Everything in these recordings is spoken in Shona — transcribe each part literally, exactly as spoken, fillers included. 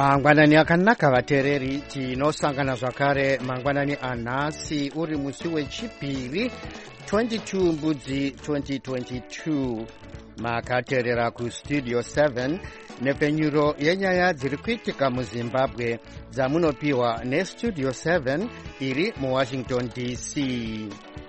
mangwanani akanaka vateereri, tinosangana zvakare mangwanani anhasi uri musi wechipiri twenty-two mbudzi twenty twenty-two. Makateerera kustudio seven nepfenyuro yenyaya dziri kuitika muzimbabwe dzamunopiwa nestudio seven iri muwashington D C.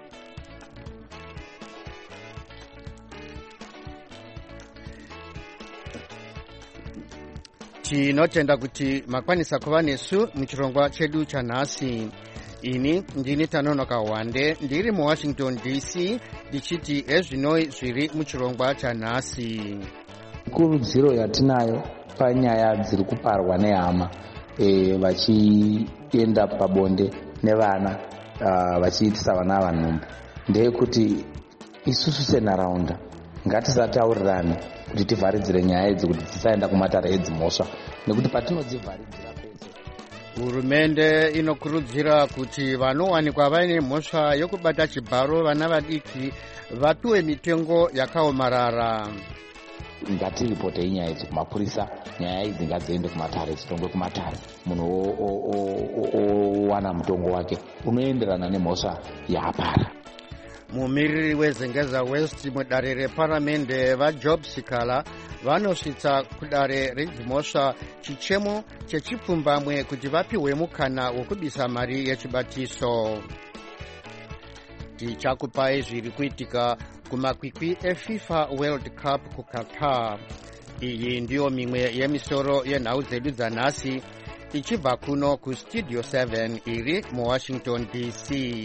Tinotenda kuti makwanisa kuva nesu muchirongwa chedu chanhasi. Ini ndini Tanonoka Wande ndiri muwashington D C ndichiti ezvinoi zviri muchirongwa chanhasi. Kurudziro yatinayo panyaya dziri kuparwa nehama e, vachienda pabonde nevana uh, vachiitisa vana vanhumbu ndeyekuti isusu senharaunda ngatisataurirane kuti tivharidzire nyaya idzi kuti dzisaenda kumatare edzimhosva, nekuti patinodzivharidzira pese. Hurumende inokurudzira kuti vanowanikwa vaine mhosva yokubata chibharo vana vadiki vapiwe mitengo yakaomarara. Ngatiripotei nyaya idzi kumapurisa, nyaya idzi ngadziende kumatare, dzitongwe kumatare. Munhu owana mutongo wake unoenderana nemhosva yaapara. Mumiriri wezengeza West mudare reparamende vaJob Sikala vanosvitsa kudare redzimhosva chichemo chechipfumbamwe kuti vapiwe mukana wokubisa mari yechibatiso. Tichakupai zviri kuitika kumakwikwi eFIFA World Cup kuQatar. Iyi ndiyo mimwe yemisoro yenhau dzedu dzanhasi ichibva kuno kustudio seven iri muwashington D C.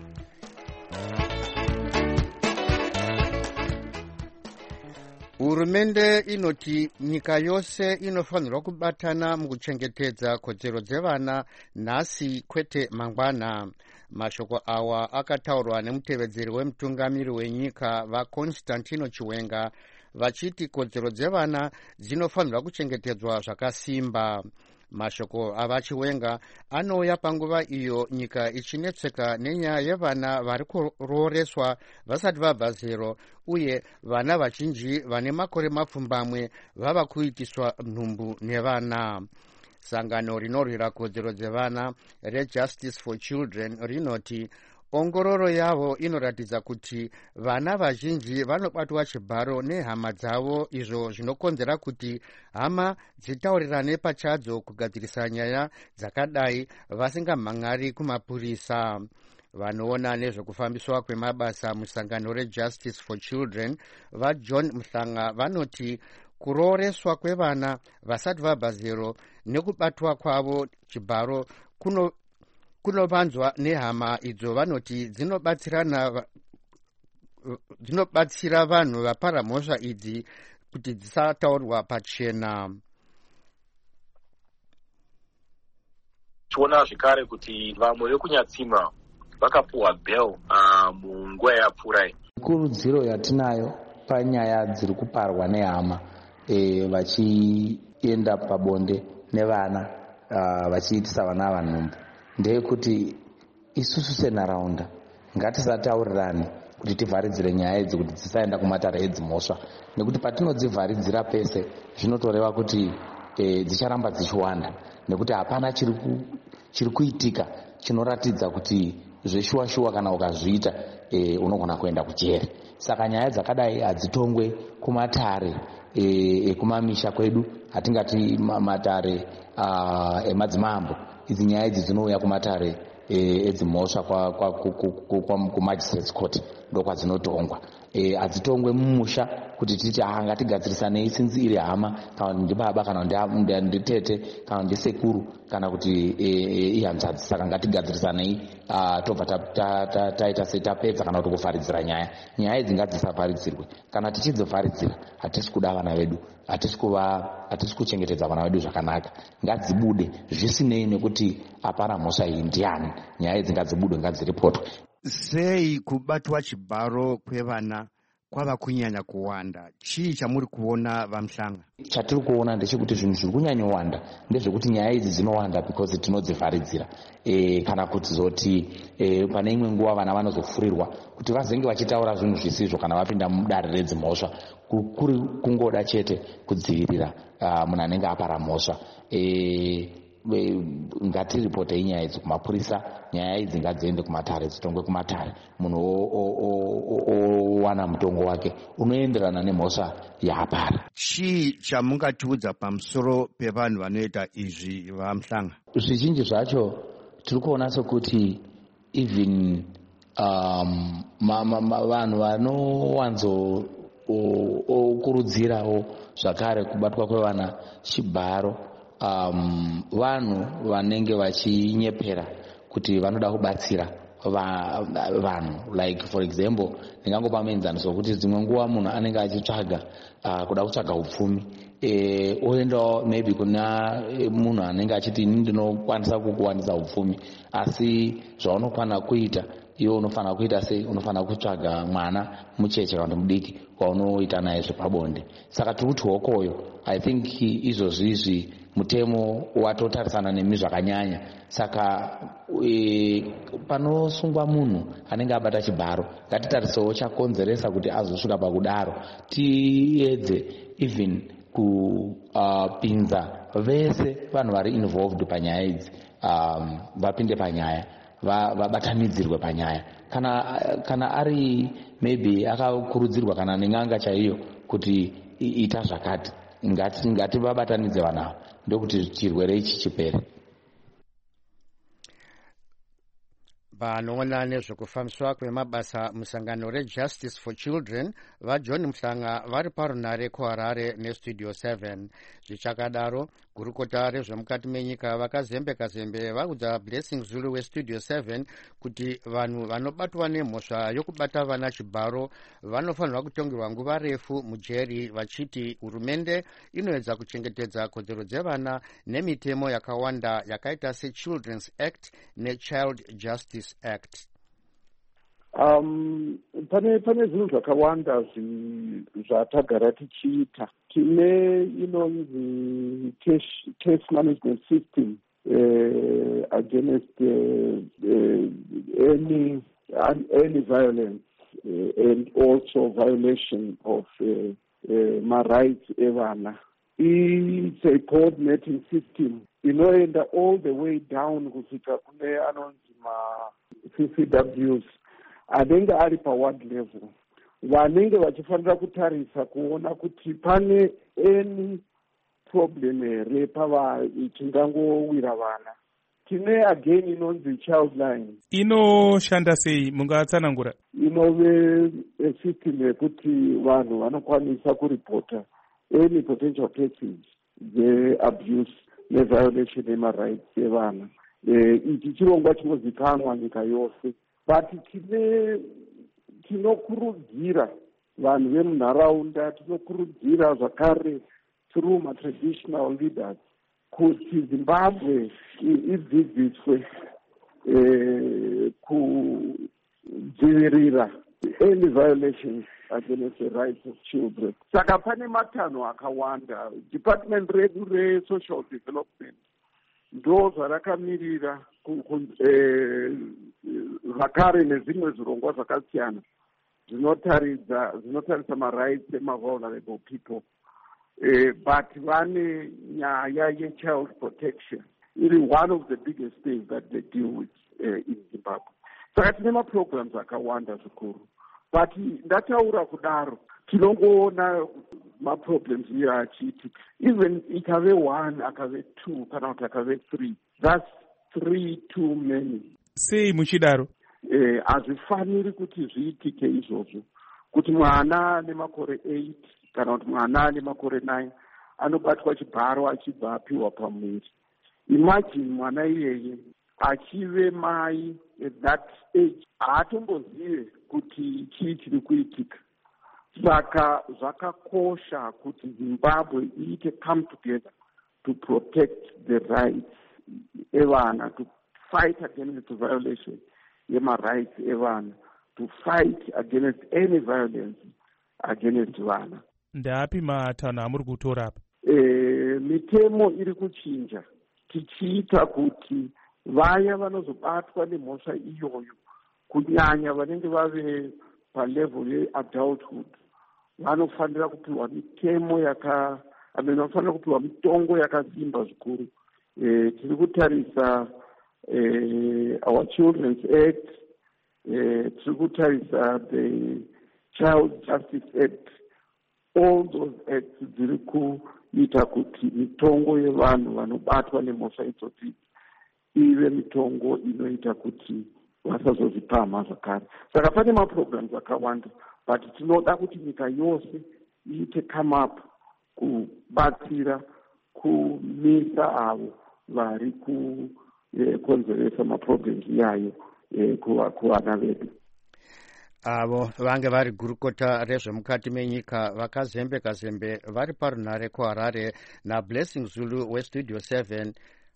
Hurumende inoti nyika yose inofanirwa kubatana mukuchengetedza kodzero dzevana nhasi kwete mangwana. Mashoko awa akataurwa nemutevedzeri wemutungamiri wenyika vaConstantino Chiwenga vachiti kodzero dzevana dzinofanirwa kuchengetedzwa zvakasimba. Mashoko avaChiwenga anouya panguva iyo nyika ichinetseka nenyaya yevana vari kuroreswa vasati vabva zero uye vana vazhinji vane makore mapfumbamwe vava kuitiswa nhumbu nevana. Sangano rinorwira kodzero dzevana reJustice for Children rinoti ongororo yavo inoratidza kuti vana vazhinji vanobatwa chibharo nehama dzavo, izvo zvinokonzera kuti hama dzitaurirane pachadzo kugadzirisa nyaya dzakadai vasingamhangari kumapurisa. Vanoona nezvekufambiswa kwemabasa musangano reJustice for Children vaJohn Mhlanga vanoti kuroreswa kwevana vasati vabva zero nekubatwa kwavo chibharo kuno kunovanzwa nehama idzo. Vanoti dzinobatsirana dzinobatsira vanhu vapara mhosva idzi kuti dzisataurirwa pachena. Tiona zvekare kuti vamwe vekunyatsima vakapuwa bail uh, munguva yapfurai. Kurudziro yatinayo panyaya dziri kuparwa nehama e, vachienda pabonde nevana uh, vachiitisa vana vanhumbu ndeyekuti isusu senharaunda ngatisataurirane kuti tivharidzire nyaya idzi kuti dzisaenda kumatare edzimhosva, nekuti patinodzivharidzira pese zvinotoreva kuti e, dzicharamba dzichiwanda, nekuti hapana chiri chiri kuitika chinoratidza kuti zveshuwa-shuwa kana ukazviita e, unogona kuenda kujere. Saka nyaya dzakadai hadzitongwe kumatare ekumamisha e, kwedu, hatingati matare uh, emadzimambo. Idzi nyaya idzi dzinouya kumatare edzimhosva kumagistrates court ndokwadzinotongwa. Hadzitongwe mumusha kuti titi aha ngatigadzirisane sinzi iri hama kana ndibaba kana nditete kana ndisekuru kana kuti ihanzvadzi, saka ngatigadzirisane tobva taita setapedza kana kuti kuvharidzira nyaya. Nyaya idzi ngadzisavharidzirwe. Kana tichidzivharidzira hatisi kuda vana vedu, hatisi kuva hatisi kuchengetedza vana vedu zvakanaka. Ngadzibude zvisinei nekuti apana mhosva iyi ndiani. Nyaya idzi ngadzibude, ngadziripotwe. Sei kubatwa chibharo kwevana kwava kunyanya kuwanda. Chii chamuri kuona vaMhlanga? Chatiri kuona ndechekuti zvinhu zviri kunyanyowanda ndezvekuti nyaya idzi dzinowanda because tinodzivharidzira e, kana kuti zoti e, pane imwe nguva vana vanozofurirwa kuti vazenge vachitaura zvinhu zvisizvo kana vapinda mudare redzimhosva, kuri kungoda chete kudzivirira uh, munhu anenge apara mhosva. e, ngatiripotei nyaya idzi kumapurisa, nyaya idzi ngadziende kumatare, dzitongwe kumatare, munhu owana mutongo wake unoenderana nemhosva yaapara. Chii chamungatiudza pamusoro pevanhu vanoita izvi vaMhlanga? Zvizhinji zvacho tiri kuona sekuti even um, vanhu vanowanzo okurudzirawo zvakare kubatwa kwevana chibharo um, vanhu vanenge vachinyepera kuti vanoda kubatsira vanhu, like for example ndingangopa muenzaniso wekuti dzimwe nguva munhu anenge achitsvaga uh, kuda kutsvaga upfumi e, oendawo maybe kuna munhu anenge achiti ini ndinokwanisa kukuwanisa upfumi, asi zvaunokwana kuita iwe unofanira kuita sei? Unofanira kutsvaga mwana mucheche kana mudiki waunoita naye zvepabonde. Saka tiri kuti hokoyo I think izvozvi izvi mutemo watotarisana nemi zvakanyanya. Saka e, panosungwa munhu anenge abata chibharo ngatitarisewo chakonzeresa kuti azosvika pakudaro, tiedze even kupinza uh, vese vanhu vari involved panyaya idzi um, vapinde panyaya, vabatanidzirwe panyaya. Kana, kana ari maybe akakurudzirwa kana neng'anga chaiyo kuti ita zvakati, ngati ngati vabatanidze vanhu ndokuti chirwere ichi chipere. Vanoona nezvekufambiswa kwemabasa musangano reJustice for Children vaJohn Mhlanga vari parunare kuHarare neStudio seven. Zvichakadaro, gurukota rezvemukati menyika vakazembeka zembe vaudza Blessing Zulu weStudio seven kuti vanhu vanobatwa nemhosva yokubata vana chibharo vanofanirwa kutongerwa nguva refu mujeri, vachiti hurumende inoedza kuchengetedza kodzero dzevana nemitemo yakawanda yakaita seChildren's Act neChild Justice Act. Um, pane pane zvinhu zvakawanda zvatagara tichiita. Tine inonzi case management system uh, against uh, uh, any any violence uh, and also violation of uh, uh, my rights evana. It's a coordinating system inoenda all the way down kusvika kune anonzi ma C C Ws anenge ari paward level, vanenge vachifanira kutarisa kuona kuti pane any problem here pavachingangowira vana. Tine again inonzi child line. Inoshanda sei? Mungatsanangura? Inove system yekuti vanhu vanokwanisa kuripota any potential cases the-abuse ne-violation yema-rights evana. Ichi chirongwa chinozikanwa nyika yose, but tine tinokurudzira vanhu vemunharaunda, tinokurudzira zvakare through ma-traditional leaders kuti Zimbabwe idzidziswe kudzivirira any violations against the rights of children. Saka pane matanho akawanda. Department redu re-social development ndo zvarakamirira zvakare nezvimwe zvirongwa zvakasiyana zvinotaridza zvinotarisa ma-rights ema-vulnerable people. Uh, but vane nyaya ye-child protection iri one of the biggest things that they deal with uh, in Zimbabwe. Saka tine ma-programs akawanda zvikuru, but ndataura kudaro tinongoona ma-problems iye achiitika. Even ikave one akave two kana kuti akave three, that's three too many. Sei muchidaro? Eh, hazvifaniri kuti zviitike izvozvo, kuti mwana nemakore eight kana kuti mwana nemakore nine anobatwa chibharo achibva apiwa pamwiri. Imagine mwana iyeye achive mai at that age haatombozive kuti chii chiri kuitika. Saka zvakakosha kuti Zimbabwe iite come together to protect the rights evana, to fight against the violation yema rights evana, to fight against any violence against vana. Ndapi matanho amuri kutora apa? E, mitemo iri kuchinja tichiita kuti vaya vanozobatwa nemhosva iyoyo kunyanya vanenge vave palevel yeadulthood vanofanira kupiwa mitemo yaka amene vanofanira kupiwa mitongo yakasimba zvikuru. E, tiri kutarisa e, our Children's Act, e, tiri kutarisa the Child Justice Act. All those acts dziri kuita kuti mitongo yevanhu vanobatwa nemhosva idzodzi ive mitongo inoita kuti vasazozvipamha zvakare. Saka pane maprograms akawanda, but tinoda kuti nyika yose iite come up kubatsira kumisa avo vari kukonzeresa maprograms iyayo kuvana vedu. Avo vange vari gurukota rezvemukati menyika vakazembe kazembe vari parunhare kuHarare naBlessing Zulu weStudio seven.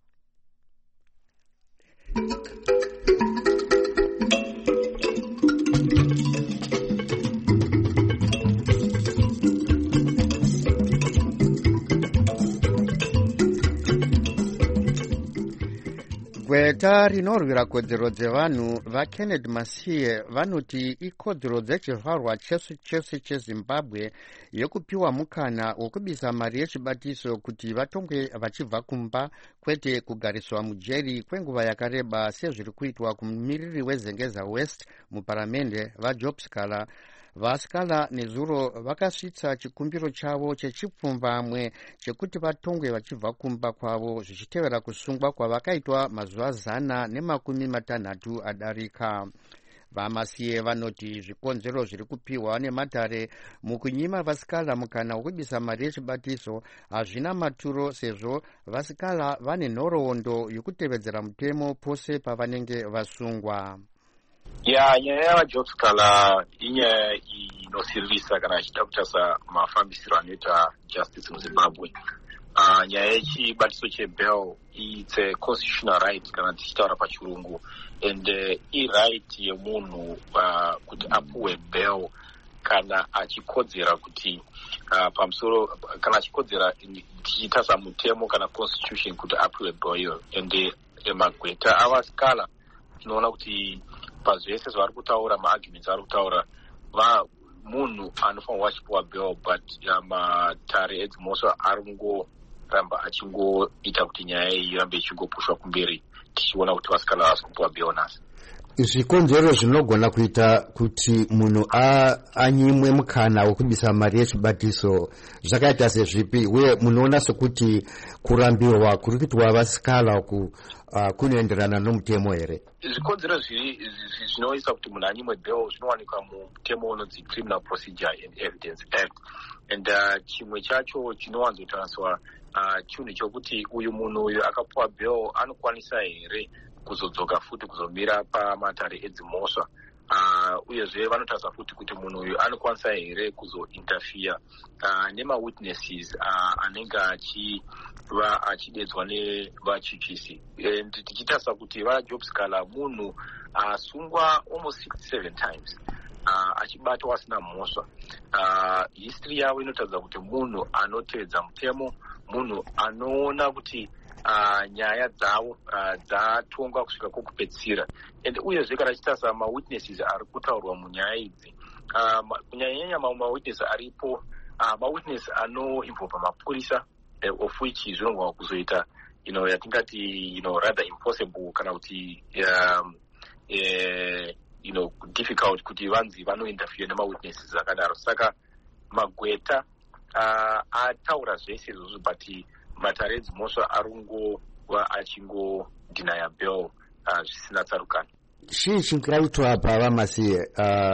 Gweta rinorwira kodzero dzevanhu vaKennedy Masiye vanoti ikodzero dzechivharwa chese chese cheZimbabwe yokupiwa mukana wokubisa mari yechibatiso kuti vatongwe vachibva kumba kwete kugariswa mujeri kwenguva yakareba sezviri kuitwa kumumiriri weZengeza West muparamende vaJob Scala. Vaskala nezuro vakasvitsa chikumbiro chavo chechipfumbamwe chekuti vatongwe vachibva kumba kwavo zvichitevera kusungwa kwavakaitwa mazuva zana nemakumi matanhatu adarika. Vamasiye vanoti zvikonzero zviri kupiwa nematare mukunyima vasikala mukana wokubisa mari yechibatiso hazvina maturo sezvo vasikala vane nhoroondo yokutevedzera mutemo pose pavanenge vasungwa. Ya nyaya yavaJob Scala inyaya inosiririsa kana achida kutarisa mafambisiro anoita justice muZimbabwe. Uh, nyaya yechibatiso chebail it's a constitutional right kana tichitaura pachirungu, and uh, i-right yemunhu uh, kuti apuwe bail kana achikodzera kuti uh, pamusoro kana achikodzera tichitarisa mutemo kana constitution kuti apuwe bail. And uh, magweta avasikala tinoona kuti pazvese zvavari kutaura maarguments ari kutaura va munhu anofanirwa achipiwa bail, but matare edzimhosva ari kungoramba achingoita kuti nyaya iyi irambe ichingopushwa kumberi tichiona kuti vasikala vasi kupiwa bail nhasi. Zvikonzero zvinogona kuita kuti munhu anyimwe mukana wokubisa mari yechibatiso zvakaita sezvipi, uye munoona sekuti kurambiwa kuri kuitwa vasikala ku uh, kunoenderana nomutemo here? Zvikonzero zvinoisa kuti munhu anyimwe bail zvinowanikwa mutemo unonzi Criminal Procedure and Evidence Act, and uh, chimwe chacho chinowanzotariswa uh, chinhu chokuti uyu munhu uyu akapuwa bail anokwanisa here kuzodzoka futi kuzomira pamatare edzimhosva. Uh, uyezve vanotarisa futi kuti munhu uyu anokwanisa here kuzointerfere uh, nemawitnesses uh, anenge achiva achidedzwa nevachipisi. And tichitarisa kuti vaJob Scala munhu asungwa uh, almost sixty-seven times uh, achibatwa asina mhosva. Uh, history yavo inotaridza kuti munhu anotevedza mutemo, munhu anoona kuti Uh, nyaya dzavo uh, dzatongwa kusvika kwokupedzisira. And uyezve kana tichitarisa mawitnesses ari kutaurwa munyaya idzi, uh, kunyanyanya mamwe mawitness aripo uh, mawitness anoinvolva mapurisa uh, of which zvinogona kuzoita you know, yatingati you know, rather impossible kana kuti um, uh, you know, difficult kuti vanzi vanointerfere nemawitnesses akadaro. Saka magweta uh, ataura zvese izvozvo, but matare edzimhosva arungova achingodinaya bail zvisina uh, tsarukano. Chii chingaitwa pavamasiye?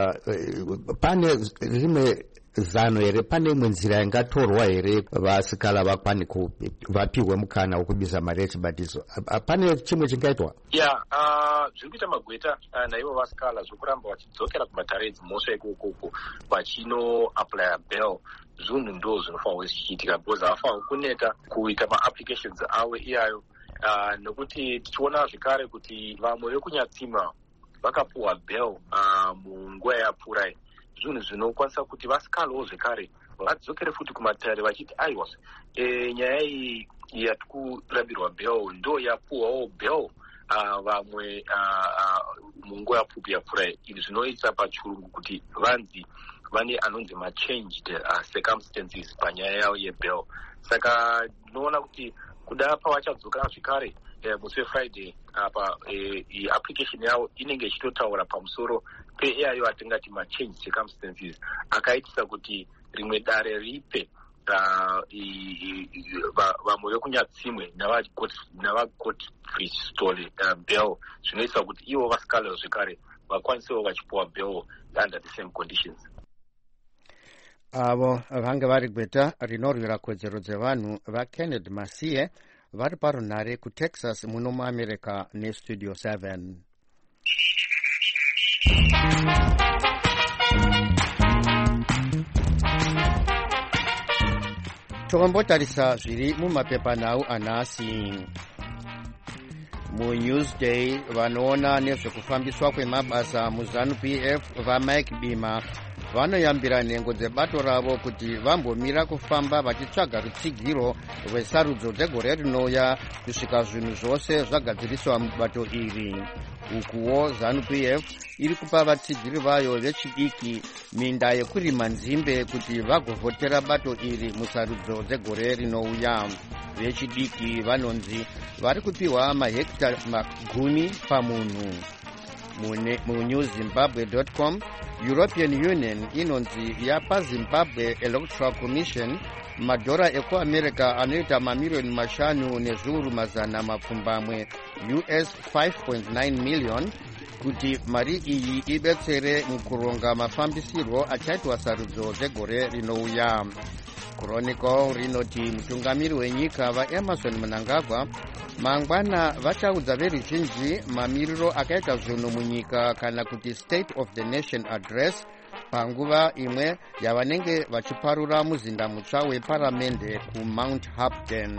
Uh, pane rimwe zano here, pane imwe nzira ingatorwa here vasikala vakwane vapiwe mukana wokubisa mari yechibatiso? Pane chimwe chingaitwa? Ya yeah, uh, zviri kuita magweta uh, naivo vasikala zvokuramba vachidzokera kumatare edzimhosva ikokoko vachinoaplya bail, zvinhu ndo zvinofanirwa zvichiitika because havafanirwi kuneta kuita maapplications avo iyayo. Uh, nokuti tichiona zvekare kuti vamwe vekunyatsima vakapuwa bail uh, munguva yapfurai zvinhu zvinokwanisa kuti vasikalewo zvekare vadzokere futi kumatare vachiti aiwa e, nyaya iyi yati kurambirwa bhel ndo yapuwawo bhel vamwe munguva yapfupi yapfuura. Izvi zvinoita pachirungu kuti vanzi vane anonzi machanged uh, circumstances panyaya yavo yebhel. Saka ndinoona kuti kuda pavachadzoka zvekare eh, musi wefriday apa eh, application yavo inenge ichitotaura pamusoro peiyayo atingati machanged circumstances akaitisa kuti rimwe dare ripe vamwe vekunyatsimwe navagodfrey story bhel zvinoita kuti ivo vasikalewo zvekare vakwanisewo vachipuwa bhel under the same conditions. avo vange vari gweta rinorwira kodzero dzevanhu vakenneth masiye vari parunhare kutexas muno muamerica nestudio seven. tombotarisa zviri mumapepanhau anhasi. muNewsday vanoona nezvekufambiswa kwemabasa muzanu-p f vamike bima vanoyambira nhengo dzebato ravo kuti vambomira kufamba vachitsvaga rutsigiro rwesarudzo dzegore rinouya kusvika zvinhu zvose zvagadziriswa mubato iri. ukuwo zanu-p f iri kupa vatsigiri vayo vechidiki minda yekurima nzimbe kuti vagovhotera bato iri musarudzo dzegore rinouya. vechidiki vanonzi vari kupiwa mahekita magumi pamunhu. muNewZimbabwe dot com European Union inonzi yapa Zimbabwe Electoral Commission madhora ekuamerica anoita mamiliyoni mashanu nezviuru mazana mapfumbamwe U S five point nine million kuti mari iyi ibetsere mukuronga mafambisirwo achaitwa sarudzo dzegore rinouya. Chronicle rinoti mutungamiri wenyika vaEmerson Mnangagwa mangwana vachaudza veruzhinji mamiriro akaita zvinhu munyika kana kuti State of the Nation Address panguva imwe yavanenge vachiparura muzinda mutsva weparamende kuMount Hampton.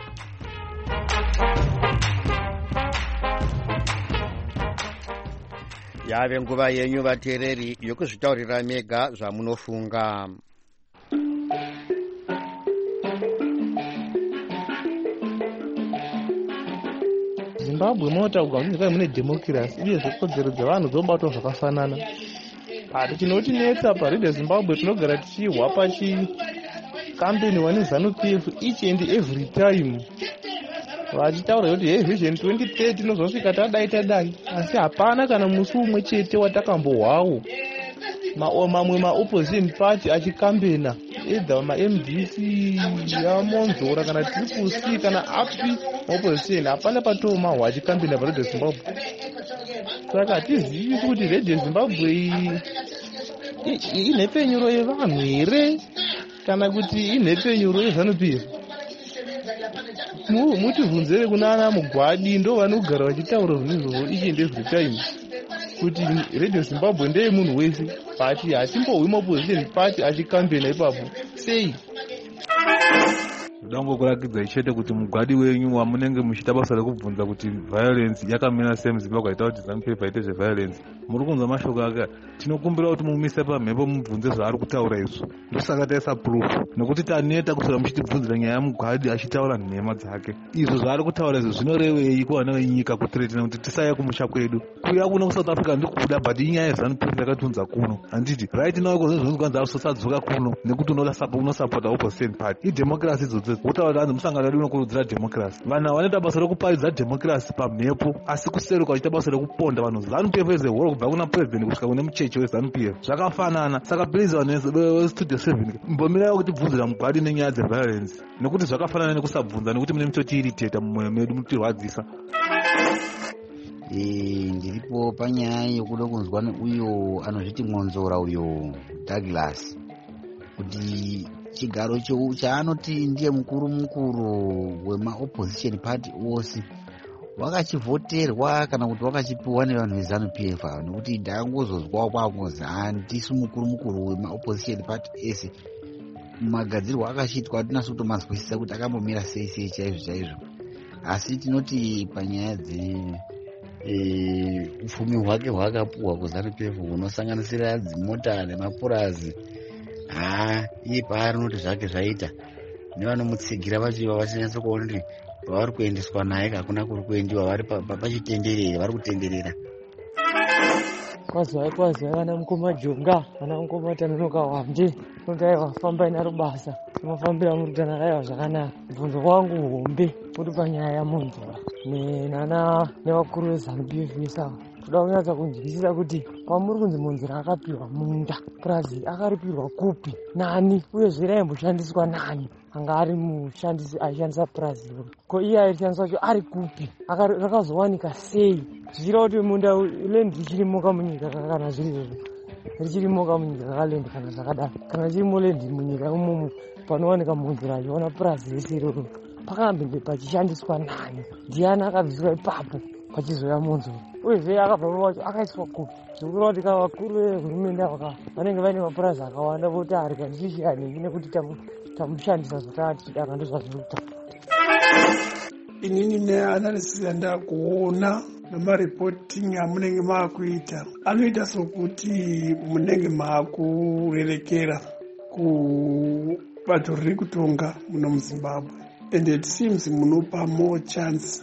yave nguva yenyu vateereri yokuzvitaurira mega zvamunofunga. Zimbabwe munotaurwa kuti nyika mune democracy uyezve kodzero dzevanhu dzobatwa zvakafanana. Asi chinotinetsa paRedio Zimbabwe tinogara tichihwa pachikambeniwa nezanu-p f each and every time vachitaura kuti hey vision twenty thirty inozosvika tadai tadai, asi hapana kana musi umwe chete watakambohwawo mamwe maopposition party achikambena either ma-M D C yamonzora kana triple C kana api opposition, hapana patomahwa achikambena paRedio Zimbabwe. Saka hatizivi kuti Radio Zimbabwe inhepenyuro yevanhu here kana kuti inhepenyuro yezanu-p f. mutivhunzere kunana Mugwadi, ndo vanogara vachitaura zvinhu each and every time kuti Radio Zimbabwe ndeye munhu wese, but hatimbohwi maopposition party achikambena ipapo sei. Dango kurakidza chete kuti Mugwadi wenyu wamunenge muchita basa rekubvunza kuti violence yakamira same Zimbabwe aita kuti zanu-p f aite zveviolence, muri kunzwa mashoko aka. Tinokumbira kuti mumise pamhepo mubvunze zvaari kutaura izvo, ndosaka taisa proof, nekuti taneta kusora muchitibvunzira nyaya yaMugwadi achitaura nhema dzake. Izvo zvaari kutaura izvo zvinorevei kuvana venyika kutiretina kuti tisauya kumusha kwedu? Kuya kuno kuSouth Africa ndikubuda, but inyaya yezanu-p f yakatunza kuno. Handiti right now kozvezvinozwanza usadzoka kuno nekuti unosapota opposition party. Idemocracy idzodzo wotaura kuti anzi musangano wedu unokurudzira democracy. Vanhu vanoita basa rekuparidza democracy pamhepo, asi kuseruka vachiita basa rekuponda vanhu. zanu-p f as a whole kubva kuna president kusvika kune mucheche wezanu-p f zvakafanana. Saka please vanhu vestudio seven mbomirawo kuti bvunzira Mugwadi nenyaya dzeviolence, nekuti zvakafanana nekusabvunza, nekuti mune muchoti iriteta mumwoyo medu mutirwadzisa. ndiripo panyaya yokuda kunzwa uyo anozviti Ngonzora uyo Douglas kuti chigaro chaanoti ndiye mukuru mukuru wema-opposition party wose wakachivhoterwa kana kuti wakachipiwa nevanhu vezanu-p f, nekuti ndangozozwawo kwakunzi handisi mukuru mukuru wema-opposition party ese. mumagadzirwo akachiitwa hatinasi kutomanzwisisa kuti akambomira sei sei chaizvo chaizvo. Asi tinoti panyaya upfumi hwake hwakapuhwa kuZANU-P F hunosanganisira dzimota nemapurazi. Ha iye paari unoti zvake zvaita nevanomutsigira vachiva vachinatsa kuona kuti pavari kuendeswa naye hakuna kuri kuendiwa, vari pachitenderere, vari kutenderera. Kwazai kwazai vana mukoma jonga, vana mukoma tanonoka wamje, nodai wafamba ina rubasa, mafambira murutana raiva zvakanaka. Mubvunzo wangu hombe kuti panyaya yamumvura nenana nevakuru veZANU-P F vesawa. Toda kunyatsa kunzwisisa kuti pamuri kunzi munzira akapirwa munda, purazi akaripirwa kupi, nani, uye zvirayimboshandiswa nani anga ari mushandisi aishandisa purazi iro. Ko iye aishandisa cho ari kupi, rakazowanika sei? Zvichira kuti munda lendi richirimoka munyika kana zviri izvozvo, richirimoka munyika kalendi kana zvakadaro, kana chirimo lendi munyika imomo panowanika munzira achiona purazi rese iroro, pakambenge pachishandiswa nani? Ndiani akabviswa ipapo pachizoya munzuro? Uyezve akabva pacho akaiswa kupi? Zvikuru kuti vakuru vehurumende ava vanenge vaine mapurazi akawanda voti ari kandishishiyaniki nekuti tamushandisa zvataatidaka ndozvazviri kutaura. Inini neanalysis yandakuona nemareporting amunenge maakuita anoita sokuti munenge maakurerekera kubato riri kutonga muno muZimbabwe, and it seems munopa more chance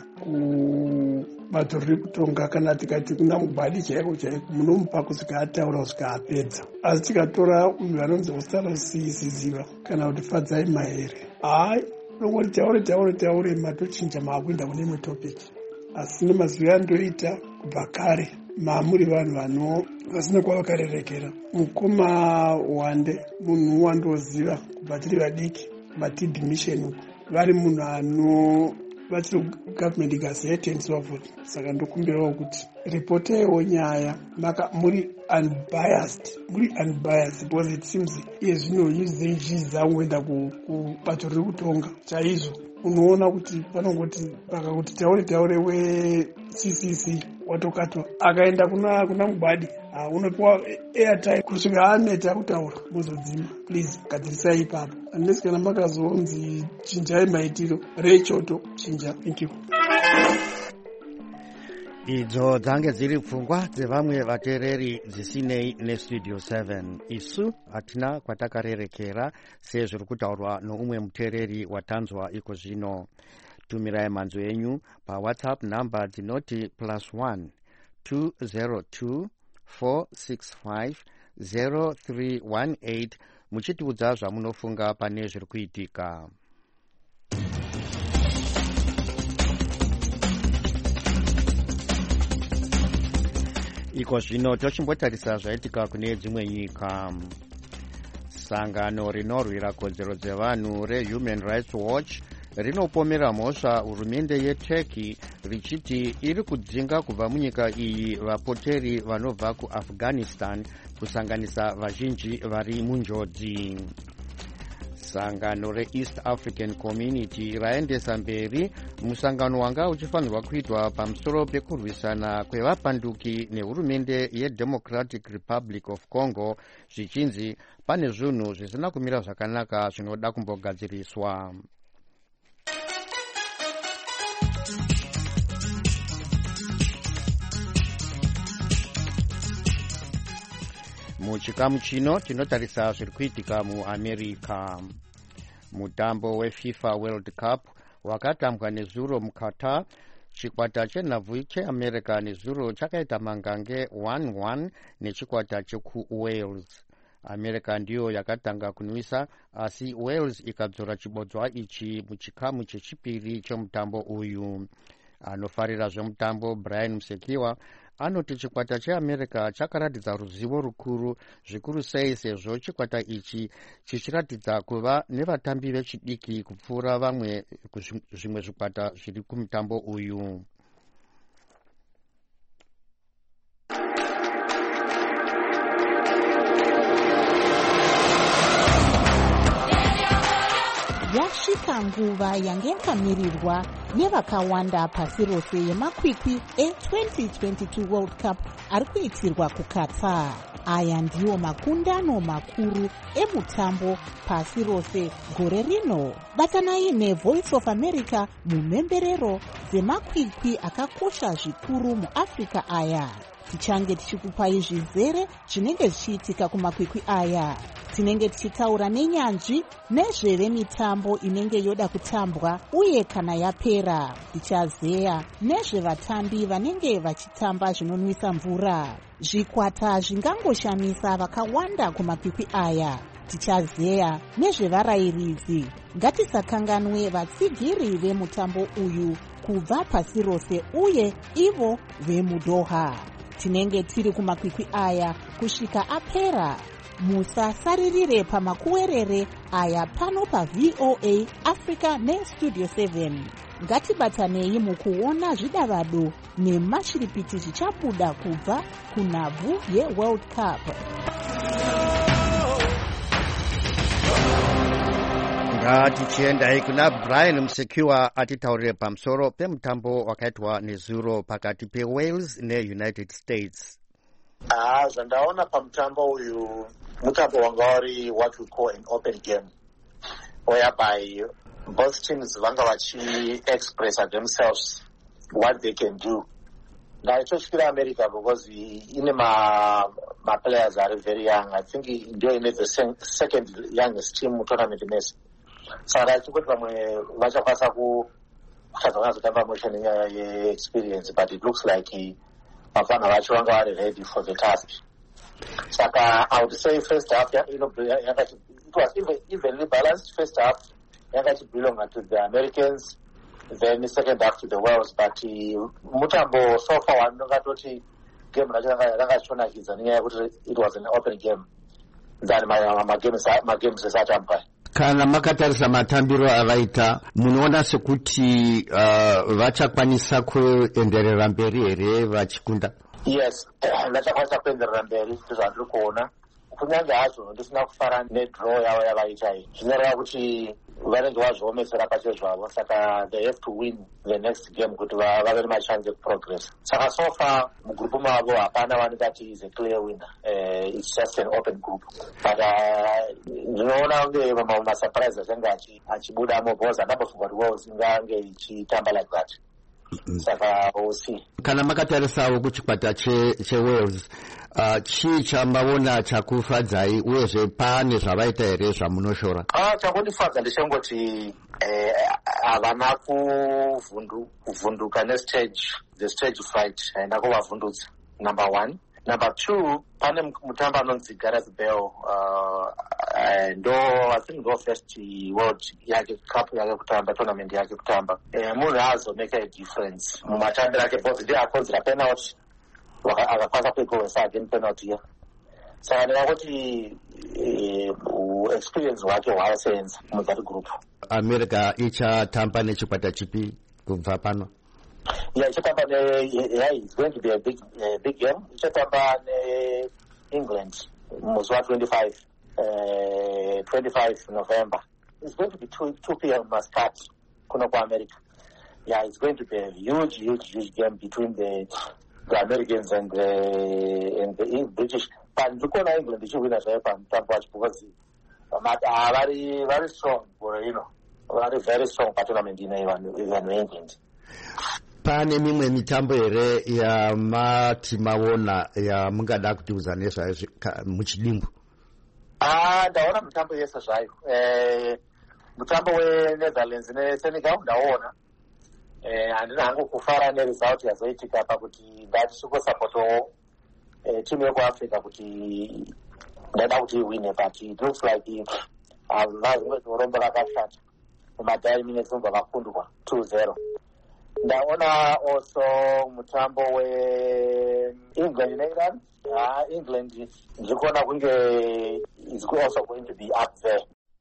kubato riri kutonga kana tikati kuna Mugwadi chaiko chaiko munomupa kusvika ataura kusvika apedza. Asi tikatora uyu anonzi Ostarosisiziva kana kuti Fadzai Mahere, hai nongoti taure taure taure matochinja maakuenda kune imwe topic. Asi nemazuva andoita kubva kare maamuri vanhu vano vasina kwavakarerekera. Mukoma Wande munhu wandoziva kubva tiri vadiki maTD Mission, vari munhu ano vachiri government gazette and so forth. Saka ndokumbirawo kuti ripotaiwo nyaya maka muri unbiased, muri unbiased because it seems iye zvino usage dzangoenda kubato riri kutonga chaizvo. Unoona kuti panongoti pakakuti taure taure we-C C C watokatwa akaenda kuna kuna Mugwadi, unopiwa airtime kusvika aneta kutaura muzodzima. Please gadzirisai ipapo, unless kana makazonzi chinjai maitiro rechoto chinja. Thank you. Idzo dzange dziri pfungwa dzevamwe vateereri dzisinei nestudio seven. Isu hatina kwatakarerekera sezviri kutaurwa noumwe muteereri watanzwa iko zvino. Tumirai manzo enyu paWhatsApp namba dzinoti plus one two zero two four six five zero three one eight muchitiudza zvamunofunga pane zviri kuitika. Iko zvino tochimbotarisa zvaitika kune dzimwe nyika. Sangano rinorwira kodzero dzevanhu reHuman Rights Watch rinopomera mhosva hurumende yeTurkey richiti iri kudzinga kubva munyika iyi vapoteri vanobva kuAfghanistan kusanganisa vazhinji vari munjodzi. Sangano reEast African Community raendesa mberi musangano wanga uchifanirwa kuitwa pamusoro pekurwisana kwevapanduki nehurumende yeDemocratic Republic of Congo zvichinzi pane zvinhu zvisina kumira zvakanaka zvinoda kumbogadziriswa. Muchikamu chino tinotarisa zviri kuitika muAmerica. Mutambo weFIFA World Cup wakatambwa nezuro muQatar. Chikwata chenhabvu cheAmerica nezuro chakaita mangange one one nechikwata chekuWales. America ndiyo yakatanga kunwisa, asi Wales ikadzora chibodzwa ichi muchikamu chechipiri chemutambo uyu. Anofarira zvemutambo Brian Musekiwa anoti chikwata cheAmerica chakaratidza ruzivo rukuru, zvikuru sei sezvo chikwata ichi chichiratidza kuva nevatambi vechidiki kupfuura vamwe zvimwe zvikwata zviri kumutambo uyu. Yasvika nguva yange yakamirirwa nevakawanda pasi rose yemakwikwi e twenty twenty-two World Cup ari kuitirwa kuQatar. aya ndiwo makundano makuru emutambo pasi rose gore rino. Batanai neVoice of America mumhemberero dzemakwikwi akakosha zvikuru muAfrica aya. Tichange tichikupai zvizere zvinenge zvichiitika kumakwikwi aya. Tinenge tichitaura nenyanzvi nezvevemitambo inenge yoda kutambwa uye kana yapera. Tichazeya nezvevatambi vanenge vachitamba zvinonwisa mvura. Zvikwata zvingangoshamisa vakawanda kumakwikwi aya. Tichazeya nezvevarairidzi. Ngatisakanganwe vatsigiri vemutambo uyu kubva pasi rose uye ivo vemuDoha. Tinenge tiri kumakwikwi aya kusvika apera. Musasaririre pamakuwerere aya pano paV O A Africa neStudio seven. Ngatibatanei mukuona zvidavado nemashiripiti zvichabuda kubva kunhabvu yeWorld Cup. Ngatichiendai kuna Brian Musekiwa atitaurire pamusoro pemutambo wakaitwa nezuro pakati peWales neUnited States. Ah, zvandaona pamutambo uyu mutambo wanga uri what we call an open game, whereby both teams vanga vachi express themselves what they can do. Ndaichotyira America because ine ma ma players are very young. I think ndio ine the second youngest team tournament mess. Saka ndachikuti vamwe vachakwanisa kutadza kutamba motion ye experience, but it looks like vafana vacho vanga vari ready for the task. Saka I would say first half, you know, it was even evenly balanced. First half yakati belong to the Americans, then the second half to the Wales. But mutambo so far wanongatoti game rakachonakidza nenyaya yekuti it was an open game than my games my games asatamba. Kana makatarisa matambiro avaita, munoona sekuti uh, vachakwanisa kuenderera mberi here vachikunda? Yes, vachakwanisa kuenderera mberi zvandiri kuona. Kunyange hacho ndisina kufara nedraw yavo yavaita iyi. Zvinoreva kuti vanenge vazviomesera pache zvavo, saka they have to win the next game kuti vave nemachance ekuprogress. Saka so far mugrupu mavo hapana vanongati is a clear winner. Uh, it's just an open group. But ndinoona unge masurprise achange achibudamo because handambofunga kuti Wales ingange ichitamba like that. Saka we'll see. Kana makatarisawo kuchikwata cheWales, Uh, chii chambaona chakufadzai uyezve pane zvavaita here zvamunoshora? Ah, chakundifadza ndechangoti eh havana kuvhunduka nestage, the stage fight haina kuvavhundutsa. Number one. Number two, pane mutambo anonzi Gareth Bale, uh, ndo I think ndo first world yake cup yake kutamba, tournament yake kutamba. Eh, munhu azomeka a difference mumatambiro ake because ndiye akonzera penalty akakwanisa kuigohwesa again penalty here. Saka ndingakuti experience hwake hwaasenza muzati group. America ichatamba nechikwata chipi kubva pano? Yeah, ichatamba ne yeah, it's going to be a big uh, big game. Ichatamba ne England musi wa twenty-five uh, twenty-five November. It's going to be two p m Muscat kuno kwa America. Yeah, it's going to be a huge huge huge game between the the Americans and the and the British. But ndikona England ichiwina zvayo pamutambo wacho because vari very strong, you know, very very strong tournament ine even England. Pane mimwe mitambo here yamati maona yamungada kutiudza nezvayo muchidimbu? Ah, ndaona mitambo yese zvayo. Eh, mutambo weNetherlands neSenegal ndaona. Eh, handina hangu kufara neresult yazoitika pakuti ndatisikosapotawo eh, timu yekuAfrica kuti ndaida kuti iwine, but it looks like havazorombo rakashata mumadhari minutes vobva vakundwa two zero. Ndaona also mutambo weEngland neEngland. Ah, England ndikuona kunge is also going to be up there.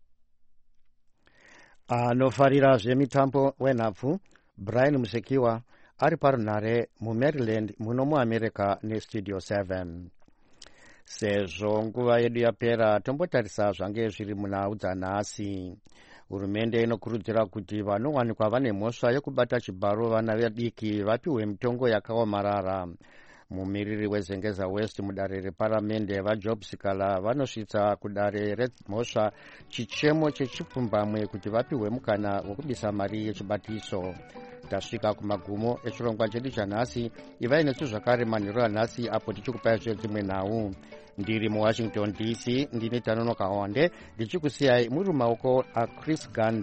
Anofarira zvemitambo wenhabvu Brian Musekiwa ari parunhare muMaryland muno muAmerica neStudio seven. Sezvo nguva yedu yapera, tombotarisa zvange zviri munhau dzanhasi. Hurumende inokurudzira kuti vanowanikwa vane mhosva yekubata chibharo vana vadiki vapiwe mitongo yakaomarara. mumiriri wezengeza west mudare reparamende vajob sikala vanosvitsa kudare remhosva chichemo chechipfumbamwe kuti vapiwe mukana wekubisa mari yechibatiso. Tasvika kumagumo echirongwa chedu chanhasi. Ivai nesu zvakare manheru anhasi apo tichikupai zve dzimwe nhau. Ndiri muwashington D C ndine Tanonoka Wande ndichikusiyai muri mumaoko aChris Ganda.